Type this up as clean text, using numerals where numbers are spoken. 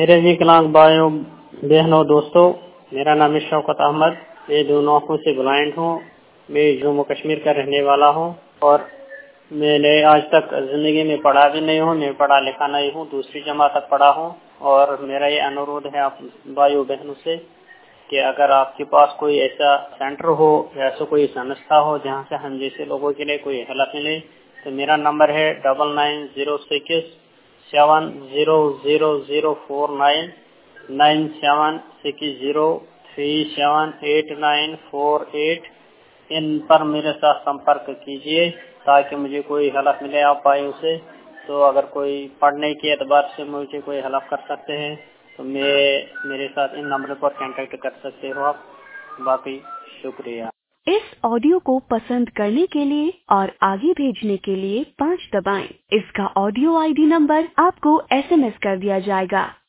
मेरे विकलांग भाइयों बहनों दोस्तों, मेरा नाम है शौकत अहमद। मैं दोनों आंखों से ब्लाइंड हूँ। मैं जम्मू कश्मीर का रहने वाला हूँ और मैंने आज तक जिंदगी में पढ़ा भी नहीं हूँ। मैं पढ़ा लिखा नहीं हूँ, दूसरी जमात तक पढ़ा हूँ। और मेरा ये अनुरोध है आप भाइयों बहनों से कि अगर आपके पास कोई ऐसा सेंटर हो या ऐसा कोई संस्था हो जहाँ से हम जैसे लोगों के लिए कोई हेल्प मिले, तो मेरा नंबर है 9906700976037894 इन पर मेरे साथ संपर्क कीजिए ताकि मुझे कोई हेल्प मिले आप भाइयों से। तो अगर कोई पढ़ने के एतबार से मुझे कोई हेल्प कर सकते हैं तो मेरे साथ इन नंबर पर कांटेक्ट कर सकते हो आप। बाकी शुक्रिया। इस ऑडियो को पसंद करने के लिए और आगे भेजने के लिए 5 दबाएं। इसका ऑडियो आईडी नंबर आपको SMS कर दिया जाएगा।